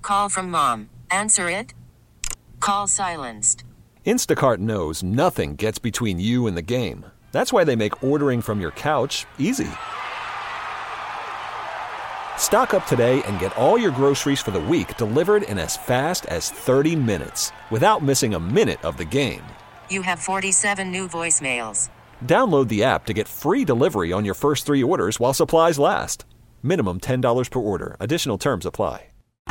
call from mom. Answer it. Call silenced. Instacart knows nothing gets between you and the game. That's why they make ordering from your couch easy. Stock up today and get all your groceries for the week delivered in as fast as 30 minutes without missing a minute of the game. You have 47 new voicemails. Download the app to get free delivery on your first 3 orders while supplies last. Minimum $10 per order. Additional terms apply.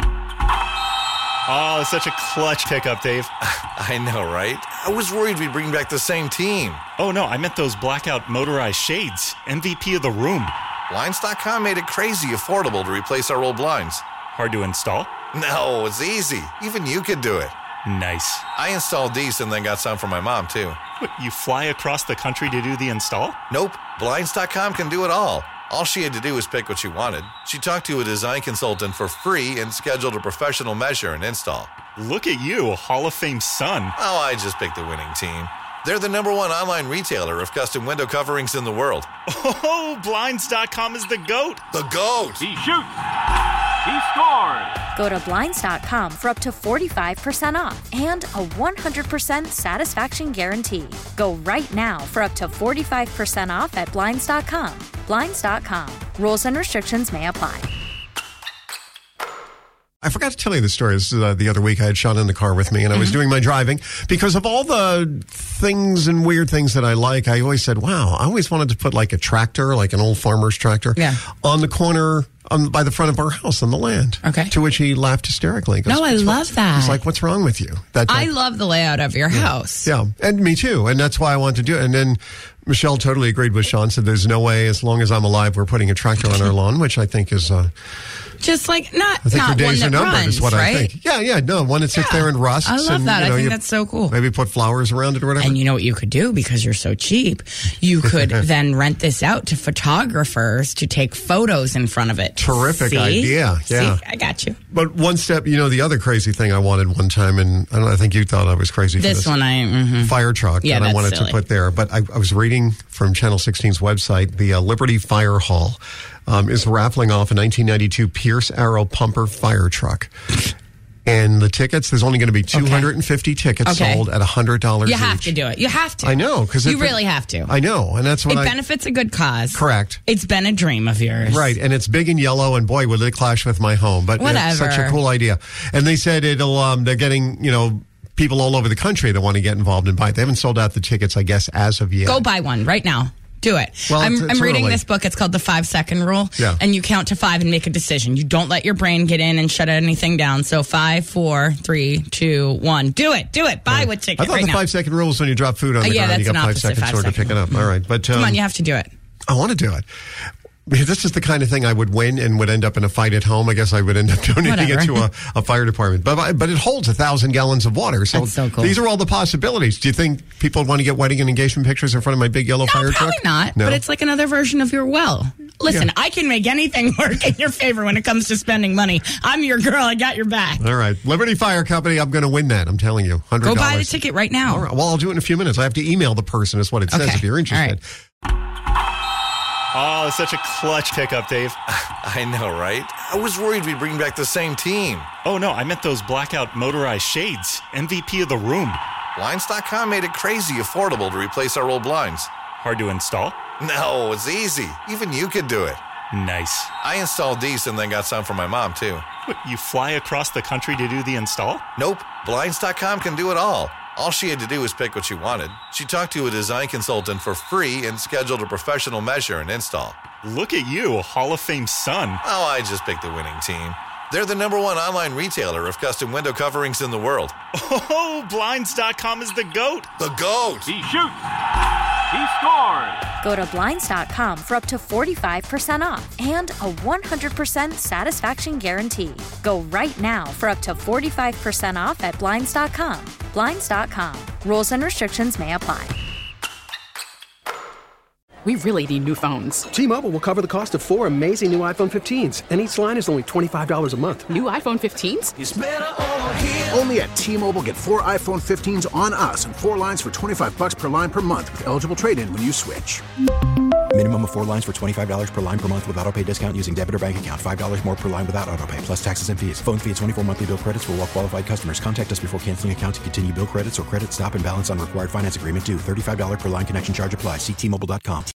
Oh, such a clutch pickup, Dave. I know, right? I was worried we'd bring back the same team. Oh, no, I meant those blackout motorized shades. MVP of the room. Blinds.com made it crazy affordable to replace our old blinds. Hard to install? No, it's easy. Even you could do it. Nice. I installed these and then got some for my mom, too. What, you fly across the country to do the install? Nope. Blinds.com can do it all. All she had to do was pick what she wanted. She talked to a design consultant for free and scheduled a professional measure and install. Look at you, Hall of Fame son. Oh, I just picked the winning team. They're the #1 online retailer of custom window coverings in the world. Oh, Blinds.com is the GOAT. The GOAT. He shoots. He scores. Go to Blinds.com for up to 45% off and a 100% satisfaction guarantee. Go right now for up to 45% off at Blinds.com. Blinds.com. Rules and restrictions may apply. I forgot to tell you the story. This is the other week. I had Sean in the car with me, and I was doing my driving. Because of all the things and weird things that I like, I always said, wow, I always wanted to put like a tractor, like an old farmer's tractor, on the corner by the front of our house on the land. Okay. To which he laughed hysterically. He goes, no, I love that. He's like, what's wrong with you? I love the layout of your house. Yeah, and me too. And that's why I wanted to do it. And then Michelle totally agreed with Sean, said there's no way, as long as I'm alive, we're putting a tractor on our lawn, which I think is... just like not I think not your days one that are numbered, runs, is what right? I think. Yeah, no, one that sits there and rusts. I love and, that. You know, I think that's so cool. Maybe put flowers around it or whatever. And you know what you could do, because you're so cheap? You could then rent this out to photographers to take photos in front of it. Terrific idea. Yeah. See, I got you. But one step, the other crazy thing I wanted one time, and I think you thought I was crazy for this. Fire truck that I wanted to put there. But I was reading from Channel 16's website, the Liberty Fire Hall is raffling off a 1992 Pierce Arrow pumper fire truck. And the tickets, there's only going to be 250 tickets sold at $100 each. You have to do it. You have to. I know. You really have to. I know. And that's what it benefits a good cause. Correct. It's been a dream of yours. Right. And it's big and yellow, and boy, would it clash with my home. But whatever. It's such a cool idea. And they said they're getting, people all over the country that want to get involved and buy it. They haven't sold out the tickets, I guess, as of yet. Go buy one right now. Do it. Well, I'm reading early. this book. It's called The 5-Second Rule. Yeah. And you count to 5 and make a decision. You don't let your brain get in and shut anything down. So 5, 4, 3, 2, 1. Do it. Buy a ticket. I thought right the now. 5-second rule is when you drop food on the ground, you got 5 seconds to pick it up. All right. But come on, you have to do it. I want to do it. This is the kind of thing I would win and would end up in a fight at home. I guess I would end up donating it to a fire department. But it holds 1,000 gallons of water. So, that's so cool. These are all the possibilities. Do you think people want to get wedding and engagement pictures in front of my big yellow fire truck? Probably not. No? But it's like another version of your well. Listen, I can make anything work in your favor when it comes to spending money. I'm your girl. I got your back. All right. Liberty Fire Company, I'm going to win that. I'm telling you. $100. Go buy the ticket right now. All right. Well, I'll do it in a few minutes. I have to email the person is what it says if you're interested. All right. Oh, such a clutch pickup, Dave. I know, right? I was worried we'd bring back the same team. Oh, no, I meant those blackout motorized shades. MVP of the room. Blinds.com made it crazy affordable to replace our old blinds. Hard to install? No, it's easy. Even you could do it. Nice. I installed these and then got some for my mom, too. What, you fly across the country to do the install? Nope. Blinds.com can do it all. All she had to do was pick what she wanted. She talked to a design consultant for free and scheduled a professional measure and install. Look at you, Hall of Fame son. Oh, I just picked the winning team. They're the #1 online retailer of custom window coverings in the world. Oh, Blinds.com is the GOAT. The GOAT. He shoots. He scores. Go to Blinds.com for up to 45% off and a 100% satisfaction guarantee. Go right now for up to 45% off at Blinds.com. Blinds.com. Rules and restrictions may apply. We really need new phones. T-Mobile will cover the cost of 4 amazing new iPhone 15s, and each line is only $25 a month. New iPhone 15s? It's better over here. Only at T-Mobile, get 4 iPhone 15s on us and 4 lines for $25 per line per month with eligible trade-in when you switch. Minimum of 4 lines for $25 per line per month with autopay discount using debit or bank account. $5 more per line without autopay, plus taxes and fees. Phone fee at 24 monthly bill credits for well-qualified customers. Contact us before canceling account to continue bill credits or credit stop and balance on required finance agreement due. $35 per line connection charge applies. See T-Mobile.com.